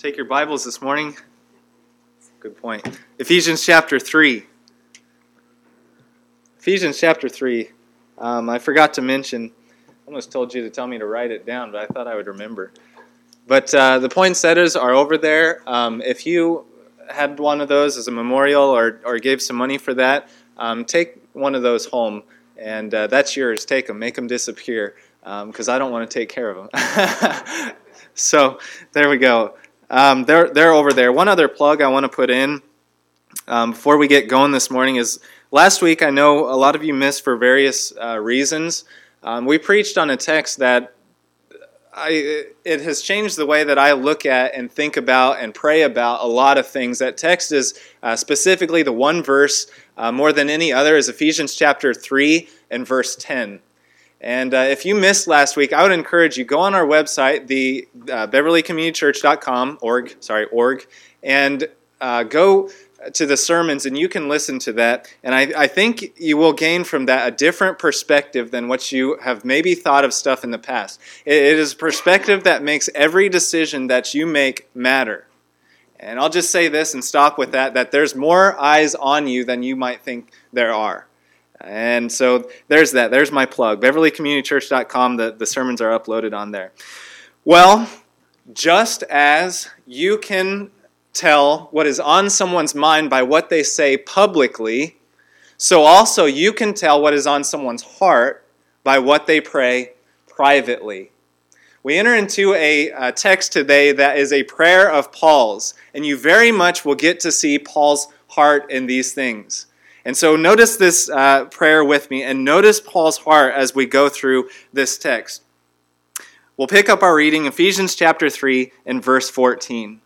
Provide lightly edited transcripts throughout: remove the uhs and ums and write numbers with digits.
Take your Bibles this morning. Good point. Ephesians chapter 3. Ephesians chapter 3. I forgot to mention, I almost told you to tell me to write it down, but I thought I would remember. But the poinsettias are over there. If you had one of those as a memorial or gave some money for that, take one of those home, and that's yours. Take them. Make them disappear, because I don't want to take care of them. So there we go. They're over there. One other plug I want to put in before we get going this morning is last week I know a lot of you missed for various reasons. We preached on a text that it has changed the way that I look at and think about and pray about a lot of things. That text is specifically the one verse more than any other is Ephesians chapter 3 and verse 10. And if you missed last week, I would encourage you, go on our website, the beverlycommunitychurch.com, org, and go to the sermons, and you can listen to that. And I think you will gain from that a different perspective than what you have maybe thought of stuff in the past. It is a perspective that makes every decision that you make matter. And I'll just say this and stop with that there's more eyes on you than you might think there are. And so there's that. There's my plug. BeverlyCommunityChurch.com. The sermons are uploaded on there. Well, just as you can tell what is on someone's mind by what they say publicly, so also you can tell what is on someone's heart by what they pray privately. We enter into a text today that is a prayer of Paul's, and you very much will get to see Paul's heart in these things. And so notice this prayer with me, and notice Paul's heart as we go through this text. We'll pick up our reading, Ephesians chapter 3 and verse 14.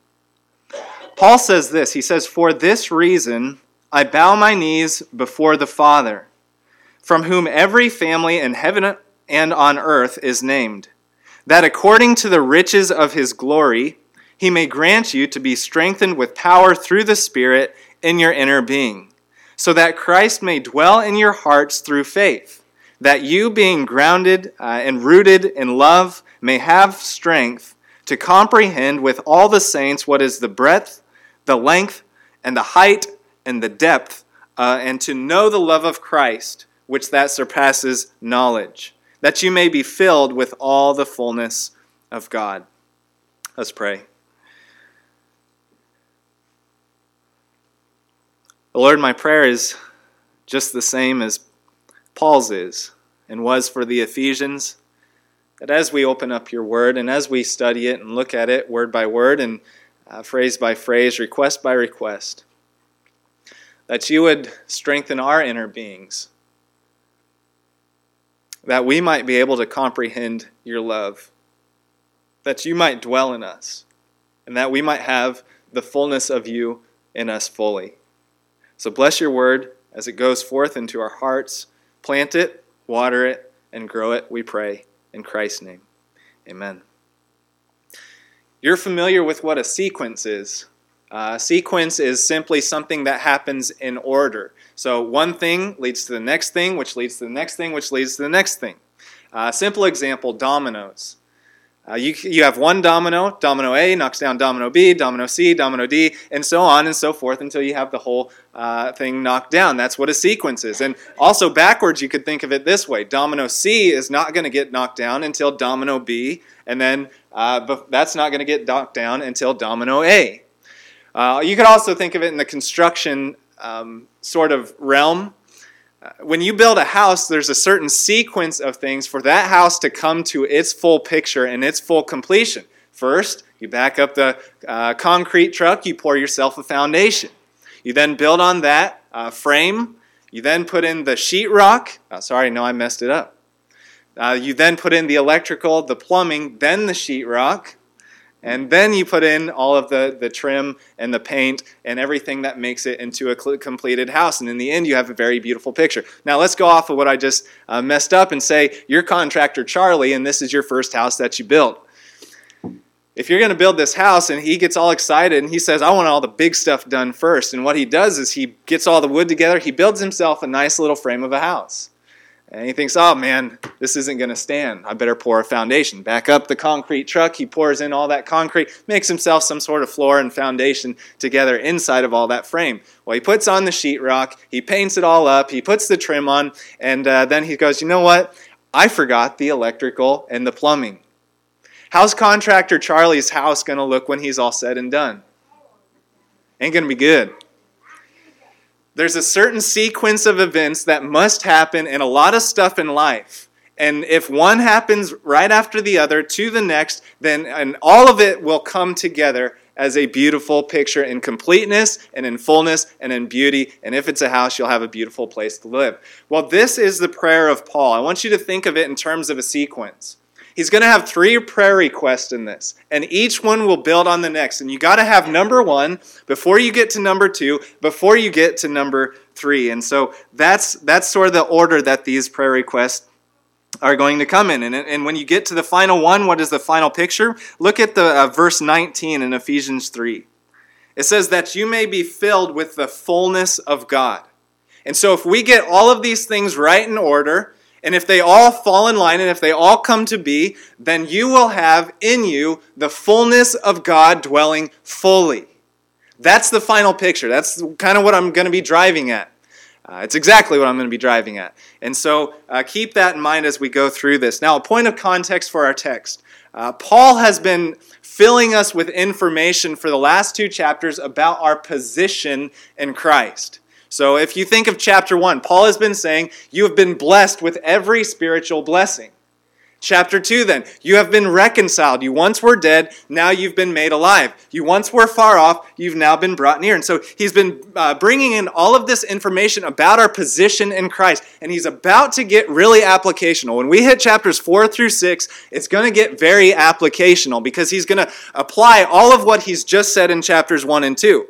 Paul says this, he says, "For this reason I bow my knees before the Father, from whom every family in heaven and on earth is named, that according to the riches of his glory he may grant you to be strengthened with power through the Spirit in your inner being, so that Christ may dwell in your hearts through faith, that you, being grounded and rooted in love, may have strength to comprehend with all the saints what is the breadth, the length, and the height, and the depth, and to know the love of Christ, which that surpasses knowledge, that you may be filled with all the fullness of God." Let's pray. Lord, my prayer is just the same as Paul's is and was for the Ephesians, that as we open up your word and as we study it and look at it word by word and phrase by phrase, request by request, that you would strengthen our inner beings, that we might be able to comprehend your love, that you might dwell in us, and that we might have the fullness of you in us fully. So bless your word as it goes forth into our hearts. Plant it, water it, and grow it, we pray. In Christ's name, amen. You're familiar with what a sequence is. A sequence is simply something that happens in order. So one thing leads to the next thing, which leads to the next thing, which leads to the next thing. Simple example, dominoes. You have one domino, domino A knocks down domino B, domino C, domino D, and so on and so forth until you have the whole thing knocked down. That's what a sequence is. And also backwards, you could think of it this way. Domino C is not going to get knocked down until domino B, and then that's not going to get knocked down until domino A. You could also think of it in the construction sort of realm. When you build a house, there's a certain sequence of things for that house to come to its full picture and its full completion. First, you back up the concrete truck, you pour yourself a foundation. You then build on that frame. You then put in the sheetrock. I messed it up. You then put in the electrical, the plumbing, then the sheetrock. And then you put in all of the trim and the paint and everything that makes it into a completed house. And in the end, you have a very beautiful picture. Now, let's go off of what I just messed up and say, you're contractor Charlie, and this is your first house that you built. If you're going to build this house, and he gets all excited, and he says, I want all the big stuff done first. And what he does is he gets all the wood together. He builds himself a nice little frame of a house. And he thinks, oh man, this isn't going to stand. I better pour a foundation. Back up the concrete truck. He pours in all that concrete, makes himself some sort of floor and foundation together inside of all that frame. Well, he puts on the sheetrock. He paints it all up. He puts the trim on. And then he goes, you know what? I forgot the electrical and the plumbing. How's contractor Charlie's house going to look when he's all said and done? Ain't going to be good. There's a certain sequence of events that must happen in a lot of stuff in life. And if one happens right after the other to the next, then and all of it will come together as a beautiful picture in completeness and in fullness and in beauty. And if it's a house, you'll have a beautiful place to live. Well, this is the prayer of Paul. I want you to think of it in terms of a sequence. He's going to have 3 prayer requests in this, and each one will build on the next. And you got to have number 1 before you get to number 2, before you get to number 3. And so that's sort of the order that these prayer requests are going to come in. And when you get to the final one, what is the final picture? Look at the verse 19 in Ephesians 3. It says that you may be filled with the fullness of God. And so if we get all of these things right in order, and if they all fall in line, and if they all come to be, then you will have in you the fullness of God dwelling fully. That's the final picture. That's kind of what I'm going to be driving at. It's exactly what I'm going to be driving at. And so keep that in mind as we go through this. Now, a point of context for our text. Paul has been filling us with information for the last 2 chapters about our position in Christ. So if you think of chapter 1, Paul has been saying, you have been blessed with every spiritual blessing. Chapter 2 then, you have been reconciled. You once were dead, now you've been made alive. You once were far off, you've now been brought near. And so he's been bringing in all of this information about our position in Christ. And he's about to get really applicational. When we hit chapters 4 through 6, it's going to get very applicational because he's going to apply all of what he's just said in chapters 1 and 2.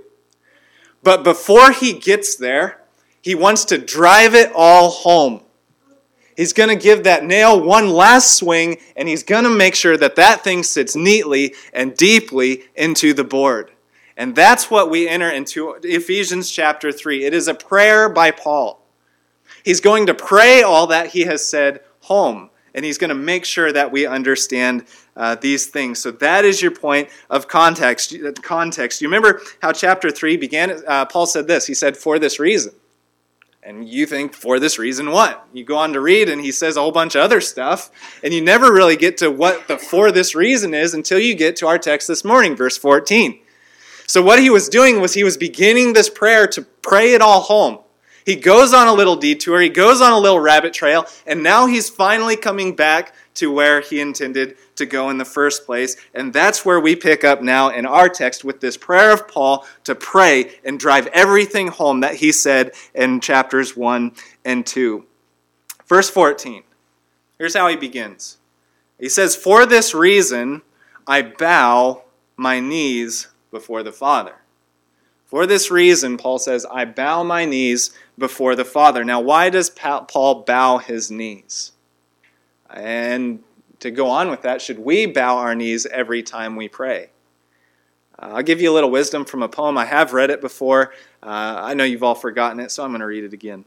But before he gets there, he wants to drive it all home. He's going to give that nail one last swing, and he's going to make sure that that thing sits neatly and deeply into the board. And that's what we enter into Ephesians chapter 3. It is a prayer by Paul. He's going to pray all that he has said home, and he's going to make sure that we understand these things. So that is your point of context. You remember how chapter 3 began? Paul said this. He said, for this reason. And you think, for this reason what? You go on to read, and he says a whole bunch of other stuff, and you never really get to what the for this reason is until you get to our text this morning, verse 14. So what he was doing was he was beginning this prayer to pray it all home. He goes on a little detour, he goes on a little rabbit trail, and now he's finally coming back to where he intended to go in the first place. And that's where we pick up now in our text with this prayer of Paul to pray and drive everything home that he said in chapters 1 and 2. Verse 14. Here's how he begins. He says, for this reason I bow my knees before the Father. For this reason, Paul says, I bow my knees before the Father. Now, why does Paul bow his knees? And to go on with that, should we bow our knees every time we pray? I'll give you a little wisdom from a poem. I have read it before. I know you've all forgotten it, so I'm going to read it again.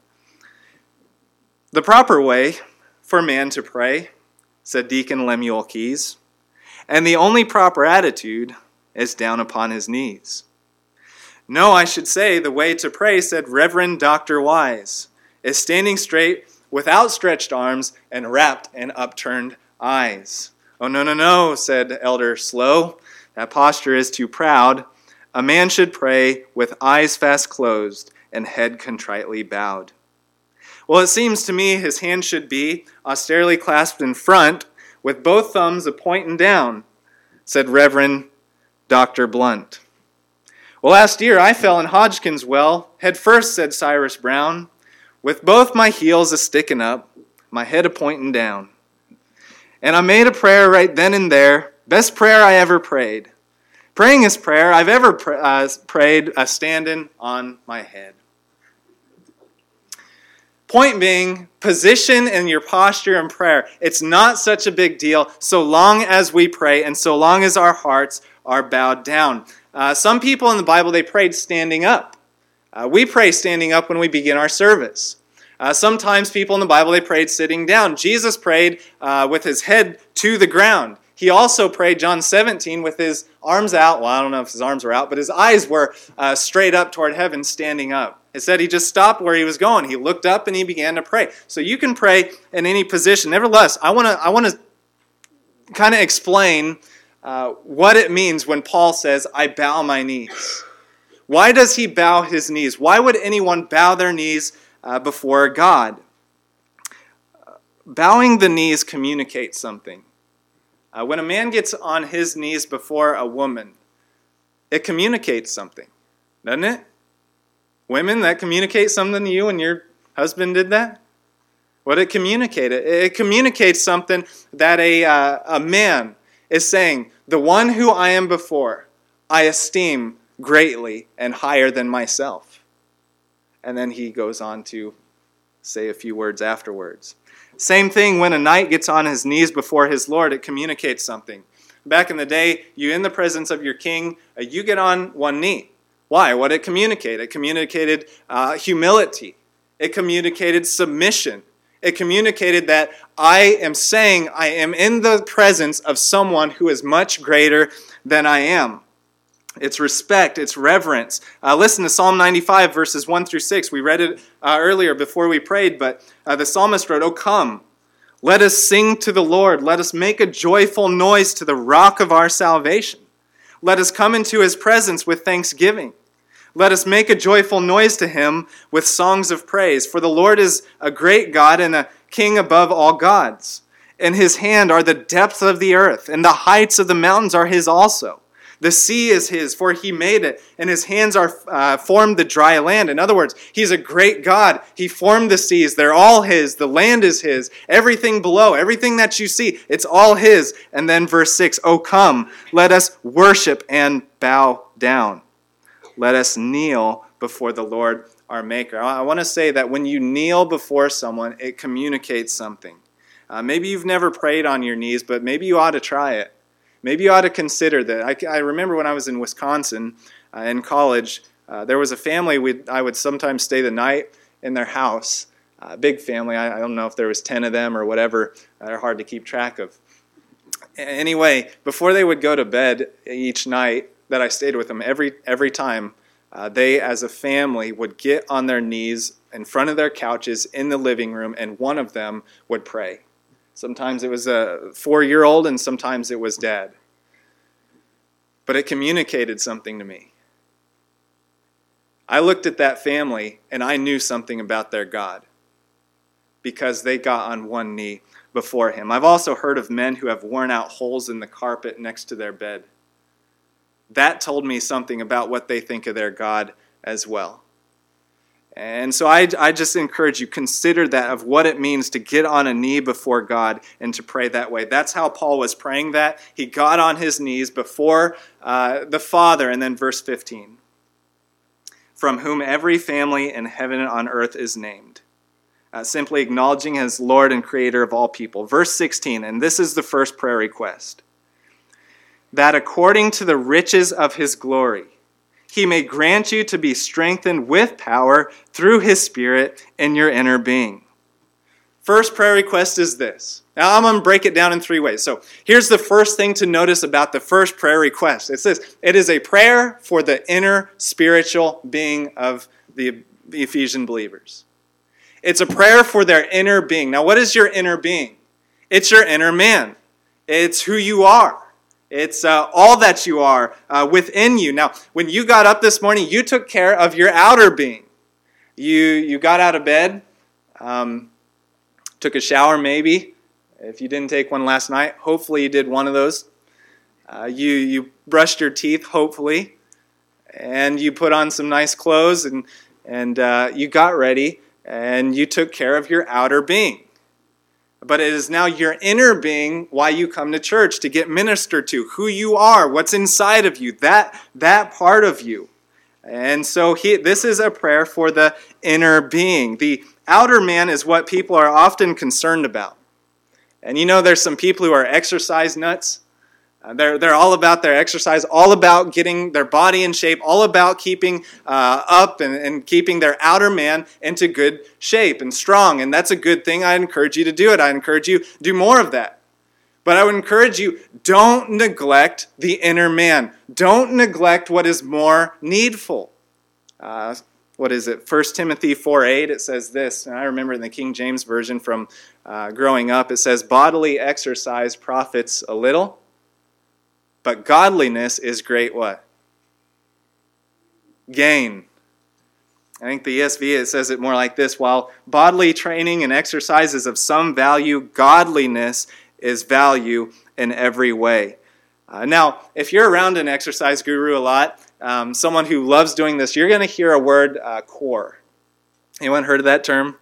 The proper way for man to pray, said Deacon Lemuel Keyes, and the only proper attitude is down upon his knees. No, I should say the way to pray, said Reverend Dr. Wise, is standing straight with outstretched arms and rapt and upturned eyes. Oh, no, said Elder Slow. That posture is too proud. A man should pray with eyes fast closed and head contritely bowed. Well, it seems to me his hand should be austerely clasped in front with both thumbs a-pointing down, said Reverend Dr. Blunt. Well, last year I fell in Hodgkin's well, head first, said Cyrus Brown, with both my heels a-sticking up, my head a-pointing down. And I made a prayer right then and there, best prayer I ever prayed. Prayingest prayer I've ever prayed, a-standing on my head. Point being, position and your posture in prayer, it's not such a big deal so long as we pray and so long as our hearts are bowed down. Some people in the Bible, they prayed standing up. We pray standing up when we begin our service. Sometimes people in the Bible, they prayed sitting down. Jesus prayed with his head to the ground. He also prayed, John 17, with his arms out. Well, I don't know if his arms were out, but his eyes were straight up toward heaven, standing up. It said he just stopped where he was going. He looked up and he began to pray. So you can pray in any position. Nevertheless, I want to kind of explain what it means when Paul says, I bow my knees. Why does he bow his knees? Why would anyone bow their knees before God? Bowing the knees communicates something. When a man gets on his knees before a woman, it communicates something, doesn't it? Women, that communicates something to you when your husband did that? What it communicated? It communicates something that a man is saying, the one who I am before, I esteem greatly and higher than myself. And then he goes on to say a few words afterwards. Same thing when a knight gets on his knees before his Lord, it communicates something. Back in the day, you in the presence of your king, you get on one knee. Why? What did it communicate? It communicated humility. It communicated submission. It communicated that I am saying I am in the presence of someone who is much greater than I am. It's respect, it's reverence. Listen to Psalm 95, verses 1 through 6. We read it earlier before we prayed, but the psalmist wrote, "O come, let us sing to the Lord. Let us make a joyful noise to the rock of our salvation. Let us come into his presence with thanksgiving. Let us make a joyful noise to him with songs of praise. For the Lord is a great God and a king above all gods. In his hand are the depths of the earth, and the heights of the mountains are his also. The sea is his, for he made it, and his hands are formed the dry land." In other words, he's a great God. He formed the seas. They're all his. The land is his. Everything below, everything that you see, it's all his. And then verse 6, "O come, let us worship and bow down. Let us kneel before the Lord our Maker." I want to say that when you kneel before someone, it communicates something. Maybe you've never prayed on your knees, but maybe you ought to try it. Maybe you ought to consider that. I remember when I was in Wisconsin in college, there was a family, I would sometimes stay the night in their house. A big family. I don't know if there was 10 of them or whatever. They're hard to keep track of. Anyway, before they would go to bed each night that I stayed with them, every time, they as a family would get on their knees in front of their couches in the living room, and one of them would pray. Sometimes it was a 4-year-old, and sometimes it was Dad. But it communicated something to me. I looked at that family, and I knew something about their God because they got on one knee before him. I've also heard of men who have worn out holes in the carpet next to their bed. That told me something about what they think of their God as well. And so I just encourage you, consider that of what it means to get on a knee before God and to pray that way. That's how Paul was praying that. He got on his knees before the Father. And then verse 15, "From whom every family in heaven and on earth is named." Simply acknowledging him as Lord and Creator of all people. Verse 16, and this is the first prayer request. "That according to the riches of his glory, he may grant you to be strengthened with power through his Spirit in your inner being." First prayer request is this. Now I'm going to break it down in 3 ways. So here's the first thing to notice about the first prayer request. It says, it is a prayer for the inner spiritual being of the Ephesian believers. It's a prayer for their inner being. Now what is your inner being? It's your inner man. It's who you are. It's all that you are within you. Now, when you got up this morning, you took care of your outer being. You got out of bed, took a shower maybe. If you didn't take one last night, hopefully you did one of those. You brushed your teeth, hopefully, and you put on some nice clothes, and you got ready, and you took care of your outer being. But it is now your inner being why you come to church, to get ministered to, who you are, what's inside of you, that part of you. And so this is a prayer for the inner being. The outer man is what people are often concerned about. And you know there's some people who are exercise nuts. They're all about their exercise, all about getting their body in shape, all about keeping up and keeping their outer man into good shape and strong. And that's a good thing. I encourage you to do it. I encourage you to do more of that. But I would encourage you, don't neglect the inner man. Don't neglect what is more needful. What is it? 1 Timothy 4:8, it says this, and I remember in the King James Version from growing up, it says, bodily exercise profits a little, but godliness is great what? Gain. I think the ESV, it says it more like this, while bodily training and exercise is of some value, godliness is value in every way. Now, if you're around an exercise guru a lot, someone who loves doing this, you're going to hear a word, core. Anyone heard of that term?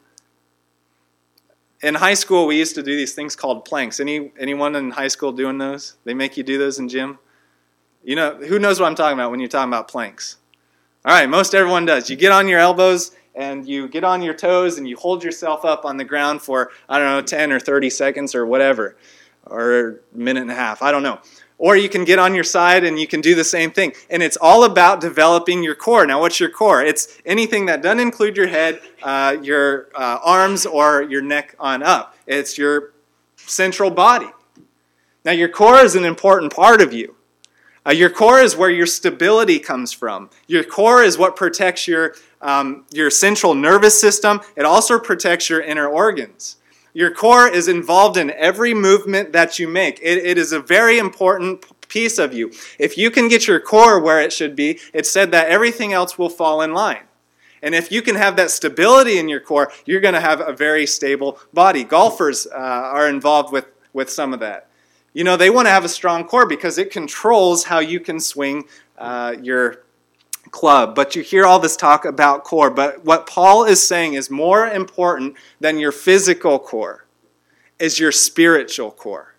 In high school, we used to do these things called planks. Anyone in high school doing those? They make you do those in gym? You know, who knows what I'm talking about when you're talking about planks? All right, most everyone does. You get on your elbows and you get on your toes and you hold yourself up on the ground for, 10 or 30 seconds or whatever, or a minute and a half, I don't know. Or you can get on your side and you can do the same thing. And it's all about developing your core. Now, what's your core? It's anything that doesn't include your head, your arms, or your neck on up. It's your central body. Now, your core is an important part of you. Your core is where your stability comes from. Your core is what protects your central nervous system. It also protects your inner organs. Your core is involved in every movement that you make. It is a very important piece of you. If you can get your core where it should be, it's said that everything else will fall in line. And if you can have that stability in your core, you're going to have a very stable body. Golfers are involved with some of that. You know, they want to have a strong core because it controls how you can swing your club. But you hear all this talk about core. But what Paul is saying is more important than your physical core is your spiritual core.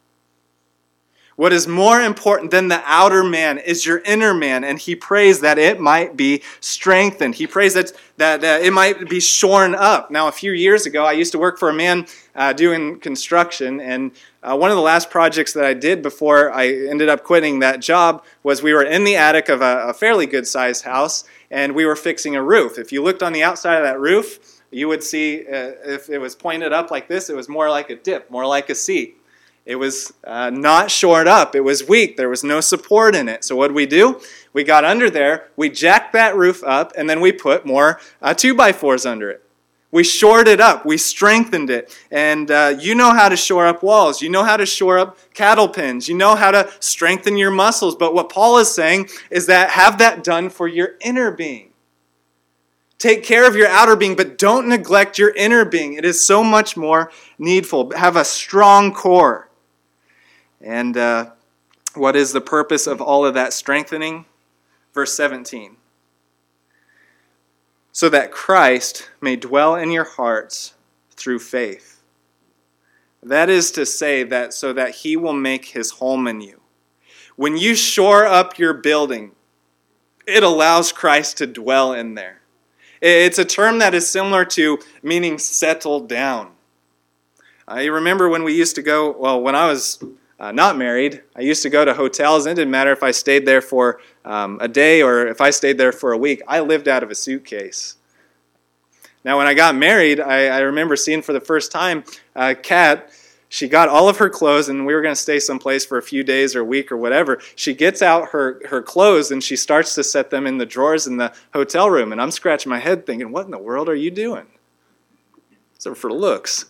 What is more important than the outer man is your inner man, and he prays that it might be strengthened. He prays that it might be shorn up. Now, a few years ago, I used to work for a man doing construction, and one of the last projects that I did before I ended up quitting that job was we were in the attic of a fairly good-sized house, and we were fixing a roof. If you looked on the outside of that roof, you would see if it was pointed up like this, it was more like a dip, more like a C. It was not shored up. It was weak. There was no support in it. So what did we do? We got under there, we jacked that roof up, and then we put more 2x4s under it. We shored it up. We strengthened it. And you know how to shore up walls. You know how to shore up cattle pens. You know how to strengthen your muscles. But what Paul is saying is that have that done for your inner being. Take care of your outer being, but don't neglect your inner being. It is so much more needful. Have a strong core. And what is the purpose of all of that strengthening? Verse 17. So that Christ may dwell in your hearts through faith. That is to say that so that he will make his home in you. When you shore up your building, it allows Christ to dwell in there. It's a term that is similar to meaning settle down. You remember when we used to go, when I was not married, I used to go to hotels, and it didn't matter if I stayed there for a day or if I stayed there for a week. I lived out of a suitcase. Now, when I got married, I remember seeing for the first time Kat. She got all of her clothes, and we were going to stay someplace for a few days or a week or whatever. She gets out her clothes, and she starts to set them in the drawers in the hotel room. And I'm scratching my head thinking, what in the world are you doing? So for looks.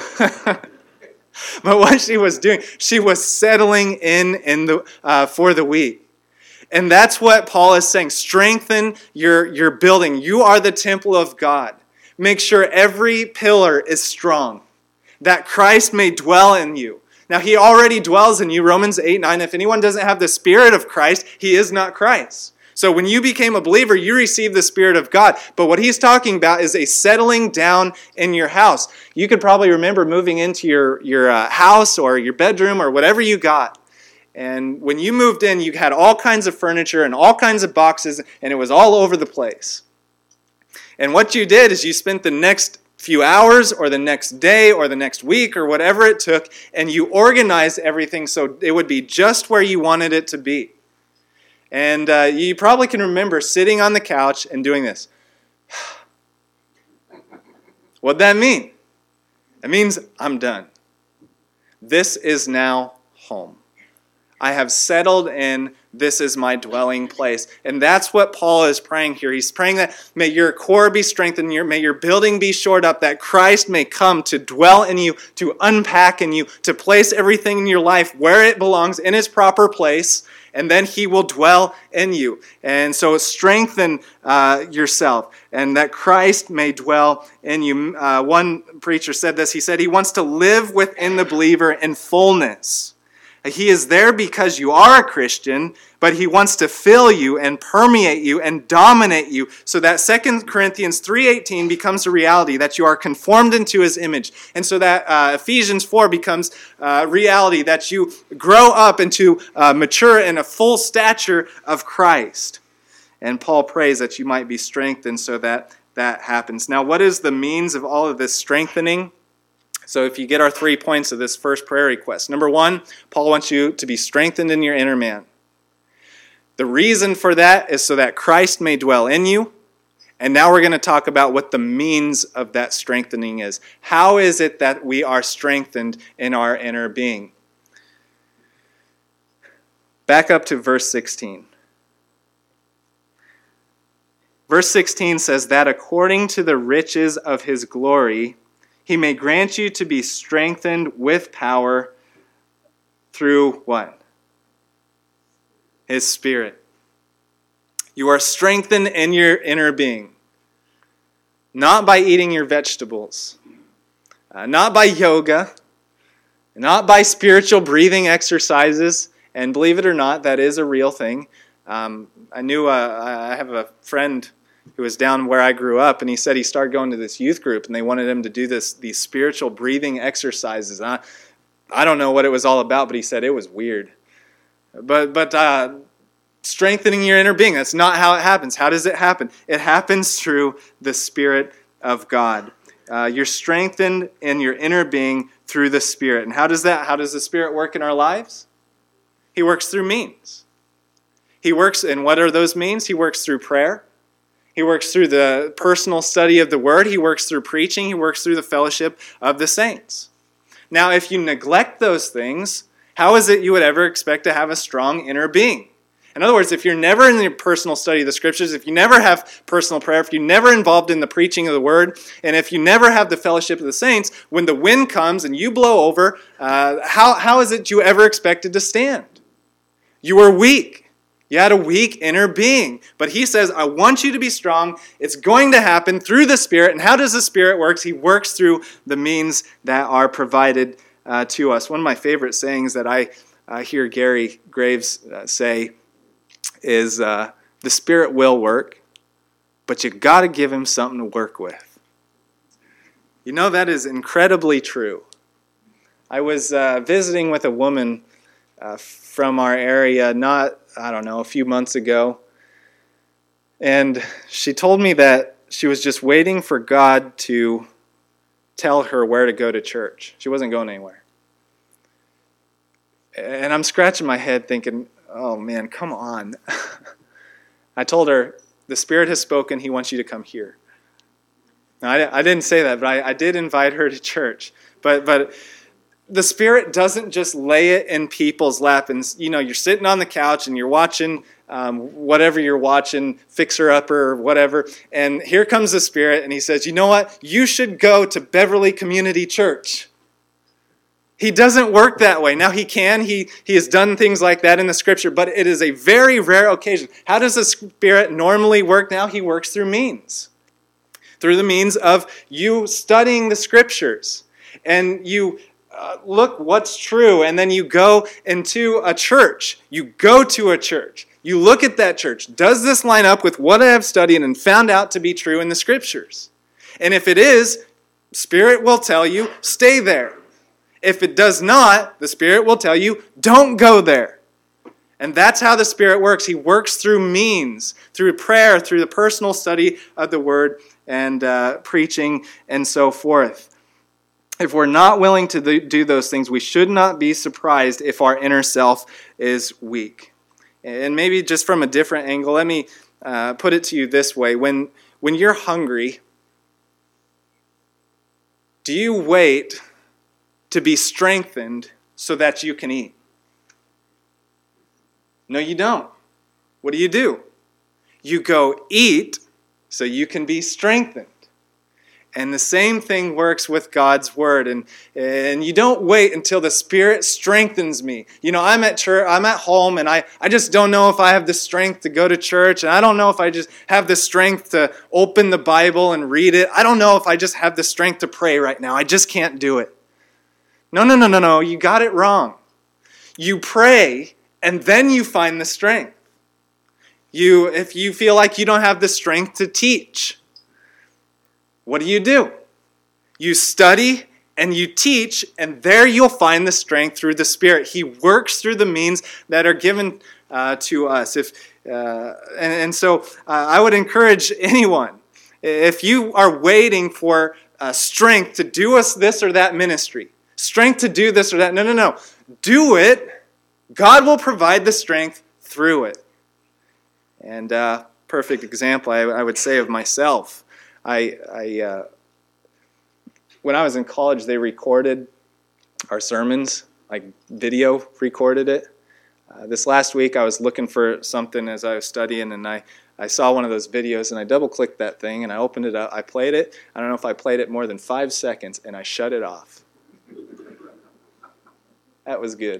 But what she was doing, she was settling in for the week. And that's what Paul is saying. Strengthen your building. You are the temple of God. Make sure every pillar is strong, that Christ may dwell in you. Now, he already dwells in you. Romans 8:9. If anyone doesn't have the Spirit of Christ, he is not Christ. So when you became a believer, you received the Spirit of God. But what he's talking about is a settling down in your house. You could probably remember moving into your house or your bedroom or whatever you got. And when you moved in, you had all kinds of furniture and all kinds of boxes, and it was all over the place. And what you did is you spent the next few hours or the next day or the next week or whatever it took, and you organized everything so it would be just where you wanted it to be. And you probably can remember sitting on the couch and doing this. What'd that mean? It means I'm done. This is now home. I have settled in. This is my dwelling place. And that's what Paul is praying here. He's praying that may your core be strengthened, may your building be shored up, that Christ may come to dwell in you, to unpack in you, to place everything in your life where it belongs in its proper place, and then he will dwell in you. And so strengthen yourself, and that Christ may dwell in you. One preacher said this. He said he wants to live within the believer in fullness. He is there because you are a Christian, but he wants to fill you and permeate you and dominate you so that 2 Corinthians 3:18 becomes a reality, that you are conformed into his image. And so that Ephesians 4 becomes reality, that you grow up into mature in a full stature of Christ. And Paul prays that you might be strengthened so that that happens. Now, what is the means of all of this strengthening? So if you get our 3 points of this first prayer request. Number 1, Paul wants you to be strengthened in your inner man. The reason for that is so that Christ may dwell in you. And now we're going to talk about what the means of that strengthening is. How is it that we are strengthened in our inner being? Back up to verse 16. Verse 16 says that according to the riches of his glory, he may grant you to be strengthened with power through what? His Spirit. You are strengthened in your inner being. Not by eating your vegetables. Not by yoga. Not by spiritual breathing exercises. And believe it or not, that is a real thing. I have a friend who was down where I grew up, and he said he started going to this youth group, and they wanted him to do these spiritual breathing exercises. I don't know what it was all about, but he said it was weird. But strengthening your inner being, that's not how it happens. How does it happen? It happens through the Spirit of God. You're strengthened in your inner being through the Spirit. And how does the Spirit work in our lives? He works through means. He works, and what are those means? He works through prayer. He works through the personal study of the Word. He works through preaching. He works through the fellowship of the saints. Now, if you neglect those things, how is it you would ever expect to have a strong inner being? In other words, if you're never in the personal study of the Scriptures, if you never have personal prayer, if you're never involved in the preaching of the Word, and if you never have the fellowship of the saints, when the wind comes and you blow over, how is it you ever expected to stand? You were weak. You had a weak inner being. But he says, I want you to be strong. It's going to happen through the Spirit. And how does the Spirit work? He works through the means that are provided to us. One of my favorite sayings that I hear Gary Graves say is, the Spirit will work, but you got to give him something to work with. You know, that is incredibly true. I was visiting with a woman from our area a few months ago. And she told me that she was just waiting for God to tell her where to go to church. She wasn't going anywhere. And I'm scratching my head thinking, oh man, come on. I told her, the Spirit has spoken, He wants you to come here. Now, I didn't say that, but I did invite her to church. But the Spirit doesn't just lay it in people's lap. And, you're sitting on the couch and you're watching whatever you're watching, Fixer Upper or whatever. And here comes the Spirit and He says, you know what? You should go to Beverly Community Church. He doesn't work that way. Now He can. He has done things like that in the Scripture, but it is a very rare occasion. How does the Spirit normally work now? He works through means. Through the means of you studying the Scriptures. And you look what's true, and then you go into a church. You go to a church. You look at that church. Does this line up with what I have studied and found out to be true in the Scriptures? And if it is, Spirit will tell you, stay there. If it does not, the Spirit will tell you, don't go there. And that's how the Spirit works. He works through means, through prayer, through the personal study of the Word, and preaching, and so forth. If we're not willing to do those things, we should not be surprised if our inner self is weak. And maybe just from a different angle, let me put it to you this way. When you're hungry, do you wait to be strengthened so that you can eat? No, you don't. What do? You go eat so you can be strengthened. And the same thing works with God's Word. And you don't wait until the Spirit strengthens me. I'm at church, I'm at home, and I just don't know if I have the strength to go to church. And I don't know if I just have the strength to open the Bible and read it. I don't know if I just have the strength to pray right now. I just can't do it. No. You got it wrong. You pray, and then you find the strength. If you feel like you don't have the strength to teach, what do? You study and you teach, and there you'll find the strength through the Spirit. He works through the means that are given to us. So I would encourage anyone, if you are waiting for strength to do us this or that ministry, strength to do this or that, no. Do it. God will provide the strength through it. And perfect example, I would say, of myself. When I was in college, they recorded our sermons, like video recorded it. This last week, I was looking for something as I was studying, and I saw one of those videos, and I double-clicked that thing, and I opened it up. I played it. I don't know if I played it more than 5 seconds, and I shut it off. That was good.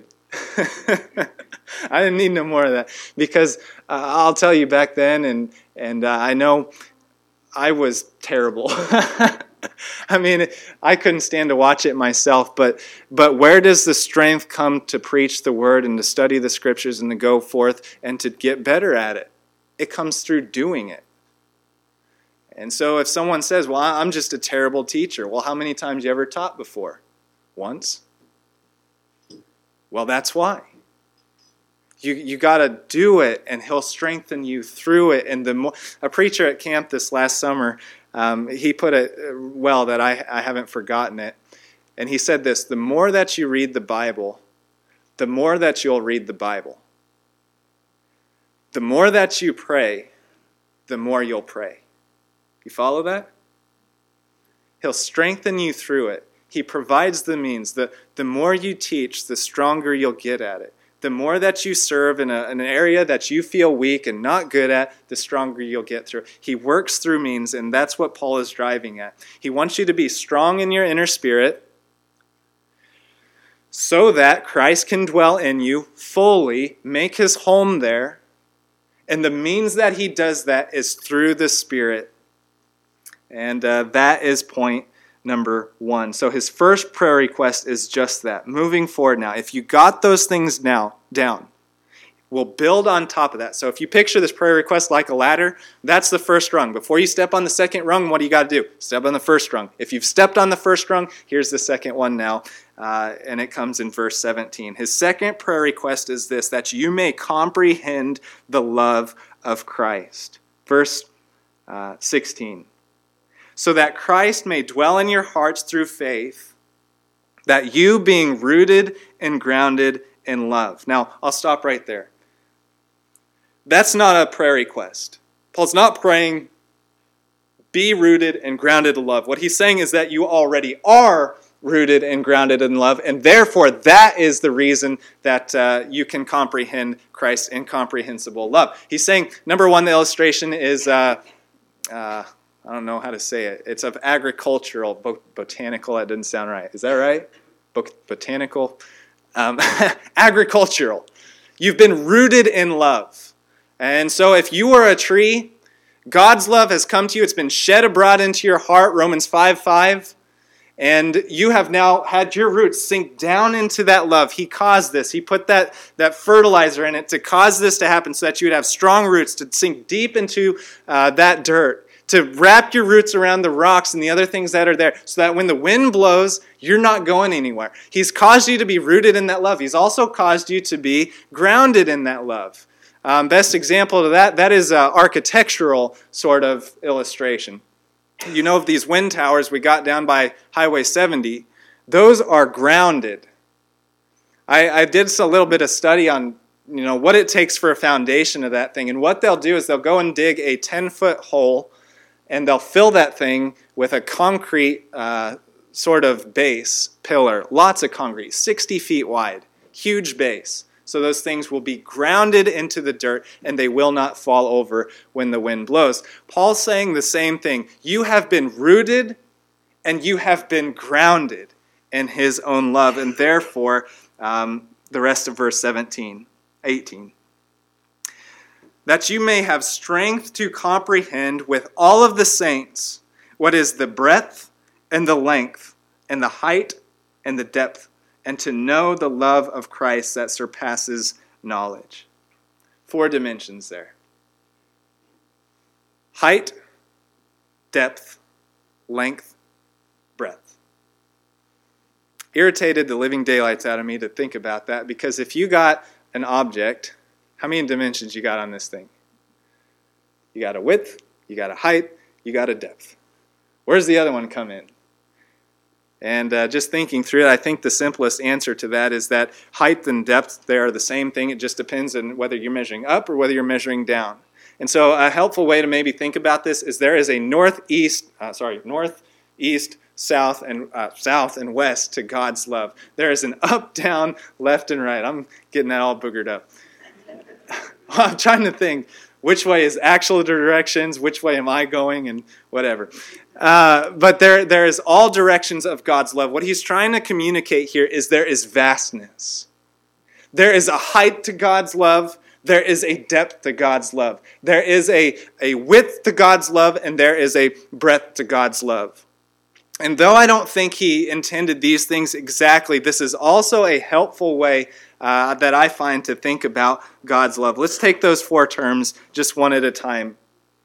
I didn't need no more of that, because I'll tell you, back then, and I know I was terrible. I mean, I couldn't stand to watch it myself, but where does the strength come to preach the Word and to study the Scriptures and to go forth and to get better at it? It comes through doing it. And so if someone says, well, I'm just a terrible teacher, well, how many times you ever taught before? Once? Well, that's why. You got to do it, and He'll strengthen you through it. And a preacher at camp this last summer, he put it well that I haven't forgotten it. And he said this: the more that you read the Bible, the more that you'll read the Bible. The more that you pray, the more you'll pray. You follow that? He'll strengthen you through it. He provides the means. The more you teach, the stronger you'll get at it. The more that you serve in an area that you feel weak and not good at, the stronger you'll get through. He works through means, and that's what Paul is driving at. He wants you to be strong in your inner spirit so that Christ can dwell in you fully, make His home there, and the means that He does that is through the Spirit. And that is point number 1. So his first prayer request is just that. Moving forward now, if you got those things now down, we'll build on top of that. So if you picture this prayer request like a ladder, that's the first rung. Before you step on the second rung, what do you got to do? Step on the first rung. If you've stepped on the first rung, here's the second one now, and it comes in verse 17. His second prayer request is this: that you may comprehend the love of Christ. Verse 16. So that Christ may dwell in your hearts through faith, that you, being rooted and grounded in love. Now, I'll stop right there. That's not a prayer request. Paul's not praying, be rooted and grounded in love. What he's saying is that you already are rooted and grounded in love, and therefore that is the reason that you can comprehend Christ's incomprehensible love. He's saying, number one, the illustration is... I don't know how to say it. It's of agricultural, botanical. That didn't sound right. Is that right? Botanical? Agricultural. You've been rooted in love. And so if you are a tree, God's love has come to you. It's been shed abroad into your heart, Romans 5:5. And you have now had your roots sink down into that love. He caused this. He put that fertilizer in it to cause this to happen so that you would have strong roots to sink deep into that dirt, to wrap your roots around the rocks and the other things that are there so that when the wind blows, you're not going anywhere. He's caused you to be rooted in that love. He's also caused you to be grounded in that love. Best example of that is an architectural sort of illustration. You know, of these wind towers we got down by Highway 70, those are grounded. I did a little bit of study on what it takes for a foundation of that thing. And what they'll do is they'll go and dig a 10-foot hole, and they'll fill that thing with a concrete sort of base pillar. Lots of concrete, 60 feet wide, huge base. So those things will be grounded into the dirt, and they will not fall over when the wind blows. Paul's saying the same thing. You have been rooted, and you have been grounded in his own love. And therefore, the rest of verse 18. That you may have strength to comprehend with all of the saints what is the breadth and the length and the height and the depth, and to know the love of Christ that surpasses knowledge. 4 dimensions there. Height, depth, length, breadth. Irritated the living daylights out of me to think about that, because if you got an object, how many dimensions you got on this thing? You got a width, you got a height, you got a depth. Where's the other one come in? And just thinking through it, I think the simplest answer to that is that height and depth, they are the same thing. It just depends on whether you're measuring up or whether you're measuring down. And so a helpful way to maybe think about this is there is a northeast, south, and west to God's love. There is an up, down, left, and right. I'm getting that all boogered up. I'm trying to think which way is actual directions, which way am I going, and whatever. But there is all directions of God's love. What he's trying to communicate here is there is vastness. There is a height to God's love. There is a depth to God's love. There is a width to God's love, and there is a breadth to God's love. And though I don't think he intended these things exactly, this is also a helpful way that I find to think about God's love. Let's take those 4 terms just one at a time.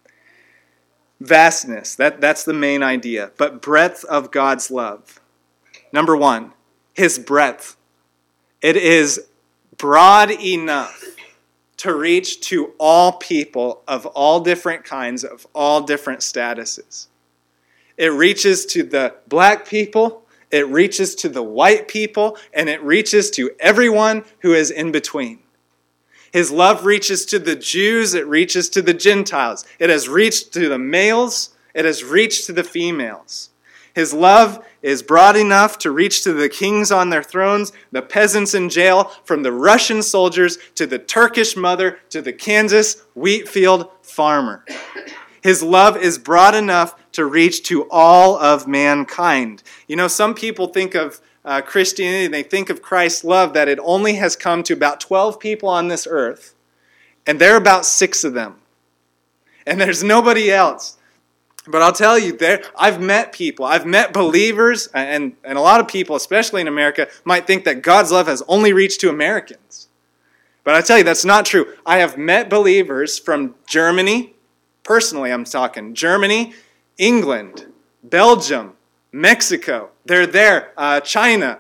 Vastness, that's the main idea. But breadth of God's love. Number 1, his breadth. It is broad enough to reach to all people of all different kinds, of all different statuses. It reaches to the black people, it reaches to the white people, and it reaches to everyone who is in between. His love reaches to the Jews, it reaches to the Gentiles. It has reached to the males, it has reached to the females. His love is broad enough to reach to the kings on their thrones, the peasants in jail, from the Russian soldiers to the Turkish mother to the Kansas wheat field farmer. His love is broad enough to reach to all of mankind. You know, some people think of Christianity, they think of Christ's love, that it only has come to about 12 people on this earth, and there are about 6 of them. And there's nobody else. But I'll tell you, I've met people, I've met believers, and a lot of people, especially in America, might think that God's love has only reached to Americans. But I tell you, that's not true. I have met believers from Germany, personally I'm talking, Germany, England, Belgium, Mexico. They're there. China.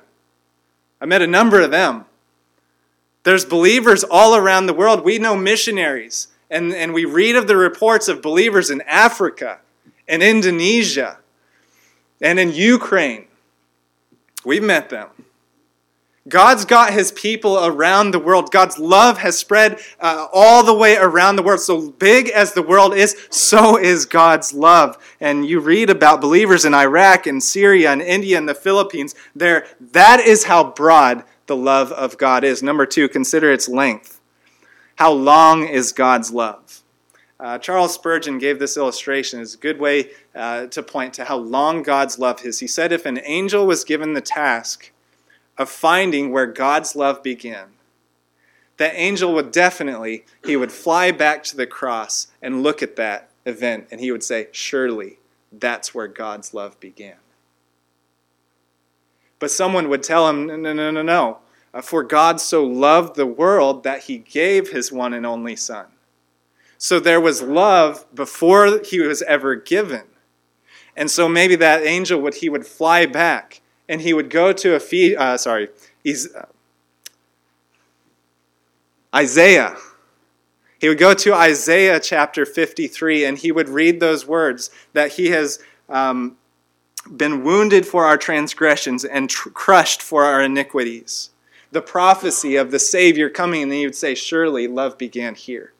I met a number of them. There's believers all around the world. We know missionaries. And we read of the reports of believers in Africa and Indonesia and in Ukraine. We've met them. God's got his people around the world. God's love has spread all the way around the world. So big as the world is, so is God's love. And you read about believers in Iraq and Syria and India and the Philippines. That is how broad the love of God is. Number 2, consider its length. How long is God's love? Charles Spurgeon gave this illustration as a good way to point to how long God's love is. He said if an angel was given the task of finding where God's love began, that angel would he would fly back to the cross and look at that event, and he would say, surely that's where God's love began. But someone would tell him, no. For God so loved the world that he gave his one and only Son. So there was love before he was ever given. And so maybe that angel would fly back and he would go to Isaiah. He would go to Isaiah chapter 53 and he would read those words that he has been wounded for our transgressions and crushed for our iniquities. The prophecy of the Savior coming, and he would say, surely love began here.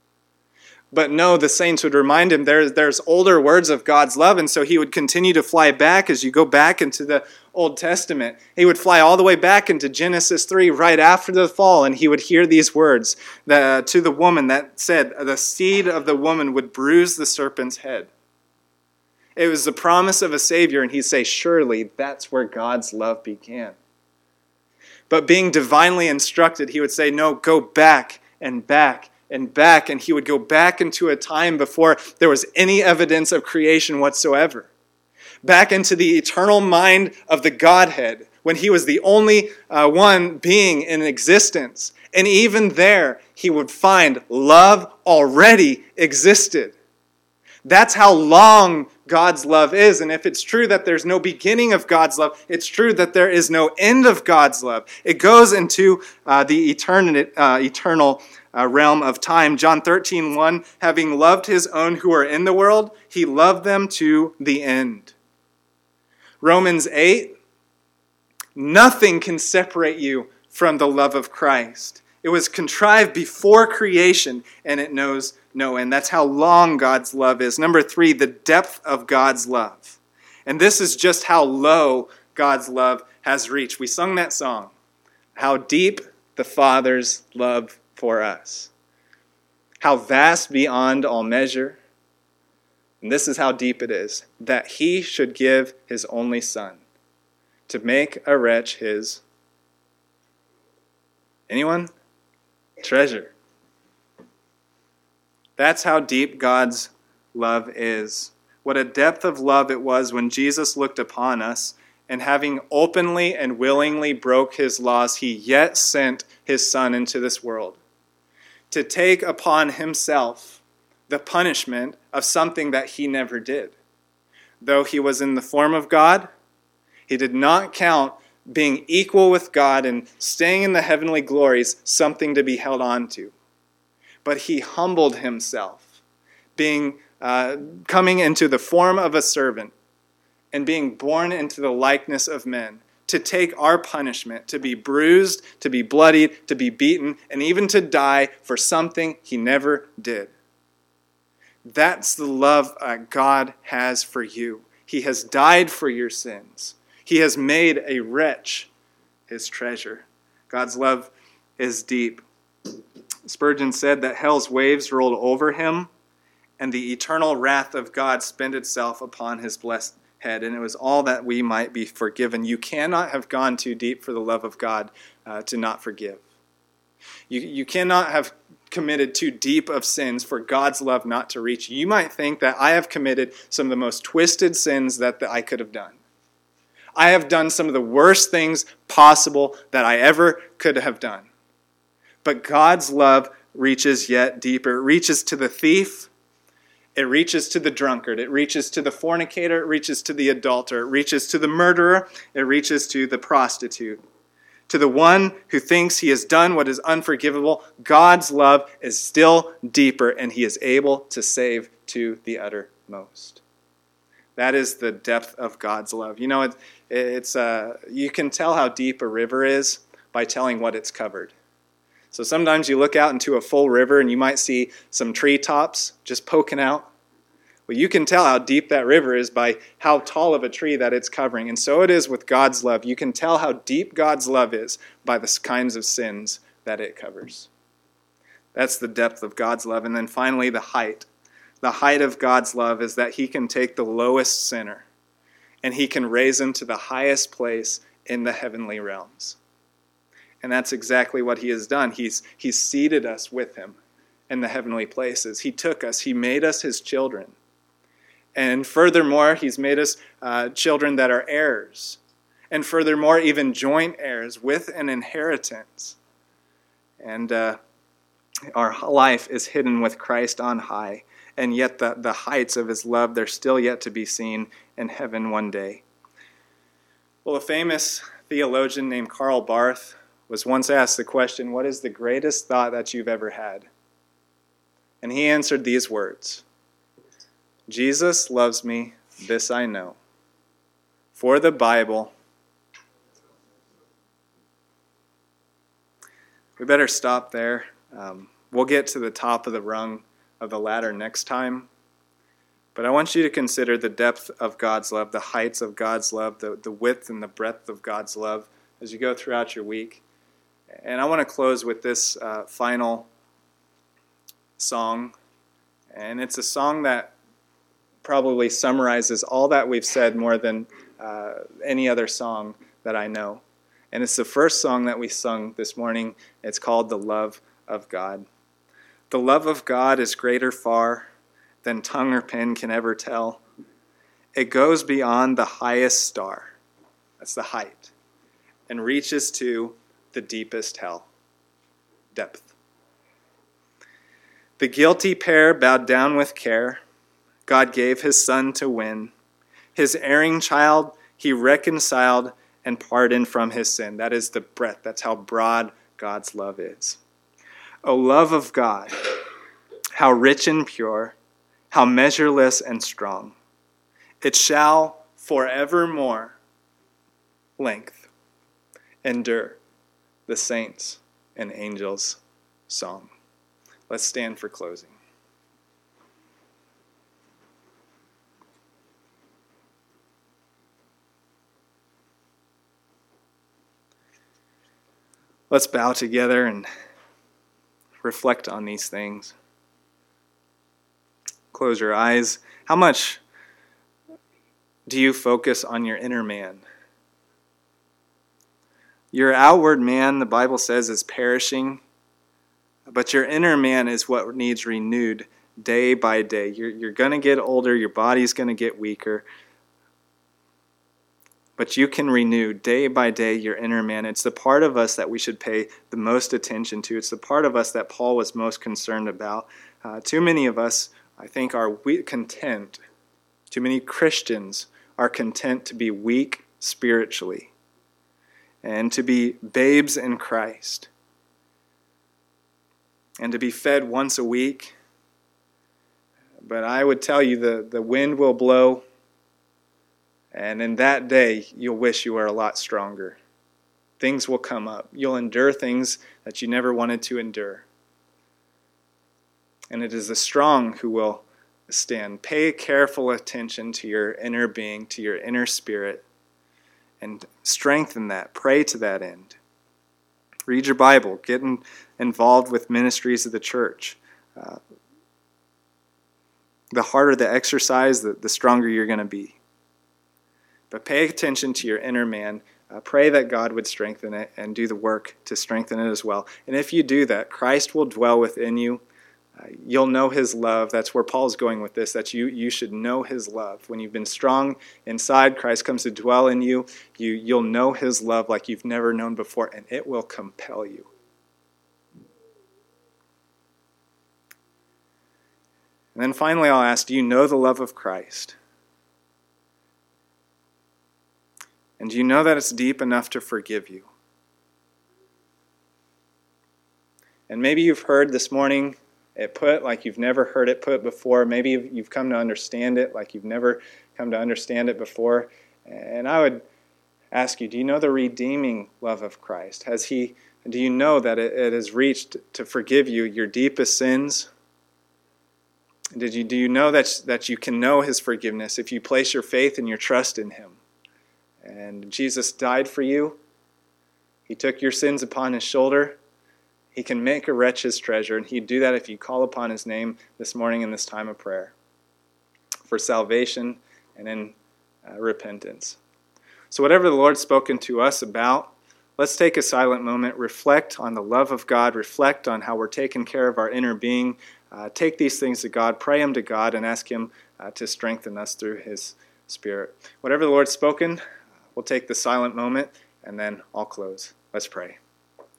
But no, the saints would remind him there's older words of God's love, and so he would continue to fly back as you go back into the Old Testament. He would fly all the way back into Genesis 3 right after the fall, and he would hear these words to the woman that said, the seed of the woman would bruise the serpent's head. It was the promise of a Savior, and he'd say, surely that's where God's love began. But being divinely instructed, he would say, no, go back and back and back, and he would go back into a time before there was any evidence of creation whatsoever. Back into the eternal mind of the Godhead, when he was the only one being in existence. And even there, he would find love already existed. That's how long God's love is. And if it's true that there's no beginning of God's love, it's true that there is no end of God's love. It goes into the eternal realm of time. John 13:1, having loved his own who are in the world, he loved them to the end. Romans 8, nothing can separate you from the love of Christ. It was contrived before creation, and it knows no end. That's how long God's love is. Number 3, the depth of God's love. And this is just how low God's love has reached. We sung that song, how deep the Father's love for us. How vast beyond all measure. And this is how deep it is, that he should give his only Son to make a wretch his, anyone? Treasure. That's how deep God's love is. What a depth of love it was when Jesus looked upon us, and having openly and willingly broke his laws, he yet sent his Son into this world to take upon himself the punishment of something that he never did. Though he was in the form of God, he did not count being equal with God and staying in the heavenly glories something to be held on to. But he humbled himself, coming into the form of a servant and being born into the likeness of men, to take our punishment, to be bruised, to be bloodied, to be beaten, and even to die for something he never did. That's the love God has for you. He has died for your sins. He has made a wretch his treasure. God's love is deep. Spurgeon said that hell's waves rolled over him, and the eternal wrath of God spent itself upon his blessed head, and it was all that we might be forgiven. You cannot have gone too deep for the love of God to not forgive. You cannot have committed too deep of sins for God's love not to reach you. You might think that I have committed some of the most twisted sins that I could have done. I have done some of the worst things possible that I ever could have done. But God's love reaches yet deeper. It reaches to the thief. It reaches to the drunkard. It reaches to the fornicator. It reaches to the adulterer. It reaches to the murderer. It reaches to the prostitute. To the one who thinks he has done what is unforgivable, God's love is still deeper, and he is able to save to the uttermost. That is the depth of God's love. You know, you can tell how deep a river is by telling what it's covered. So sometimes you look out into a full river and you might see some treetops just poking out. Well, you can tell how deep that river is by how tall of a tree that it's covering. And so it is with God's love. You can tell how deep God's love is by the kinds of sins that it covers. That's the depth of God's love. And then finally, the height. The height of God's love is that he can take the lowest sinner and he can raise him to the highest place in the heavenly realms. And that's exactly what he has done. He's seated us with him in the heavenly places. He took us. He made us his children. And furthermore, he's made us children that are heirs. And furthermore, even joint heirs with an inheritance. And Our life is hidden with Christ on high, and yet the heights of his love, they're still yet to be seen in heaven one day. Well, a famous theologian named Karl Barth was once asked the question, what is the greatest thought that you've ever had? And he answered these words, Jesus loves me, this I know. For the Bible. We better stop there. We'll get to the top of the rung of the ladder next time. But I want you to consider the depth of God's love, the heights of God's love, the width and the breadth of God's love as you go throughout your week. And I want to close with this final song. And it's a song that probably summarizes all that we've said more than any other song that I know. And it's the first song that we sung this morning. It's called The Love of God. The love of God is greater far than tongue or pen can ever tell. It goes beyond the highest star, that's the height, and reaches to the deepest hell, depth. The guilty pair bowed down with care. God gave his son to win. His erring child he reconciled and pardoned from his sin. That is the breadth. That's how broad God's love is. O love of God, how rich and pure, how measureless and strong. It shall forevermore length endure the saints and angels' song. Let's stand for closing. Let's bow together and reflect on these things. Close your eyes. How much do you focus on your inner man? Your outward man, the Bible says, is perishing, but your inner man is what needs renewed day by day. You're going to get older, your body's going to get weaker, but you can renew day by day your inner man. It's the part of us that we should pay the most attention to. It's the part of us that Paul was most concerned about. Too many of us, I think, are content. Too many Christians are content to be weak spiritually and to be babes in Christ and to be fed once a week. But I would tell you the wind will blow, and in that day you'll wish you were a lot stronger. Things will come up. You'll endure things that you never wanted to endure. And it is the strong who will stand. Pay careful attention to your inner being, to your inner spirit, and strengthen that. Pray to that end. Read your Bible. Get involved with ministries of the church. The harder the exercise, the stronger you're going to be. But pay attention to your inner man. Pray that God would strengthen it and do the work to strengthen it as well. And if you do that, Christ will dwell within you. You'll know his love. That's where Paul's going with this, that you should know his love. When you've been strong inside, Christ comes to dwell in you. You'll know his love like you've never known before, and it will compel you. And then finally I'll ask, do you know the love of Christ? And do you know that it's deep enough to forgive you? And maybe you've heard this morning it put like you've never heard it put before. Maybe you've come to understand it like you've never come to understand it before. And I would ask you, do you know the redeeming love of Christ? Do you know that it has reached to forgive you your deepest sins? Do you know that you can know his forgiveness if you place your faith and your trust in him? And Jesus died for you. He took your sins upon his shoulder. He can make a wretch his treasure, and he'd do that if you call upon his name this morning in this time of prayer for salvation and in repentance. So whatever the Lord's spoken to us about, let's take a silent moment, reflect on the love of God, reflect on how we're taking care of our inner being, take these things to God, pray them to God, and ask him to strengthen us through his Spirit. Whatever the Lord's spoken, we'll take the silent moment, and then I'll close. Let's pray.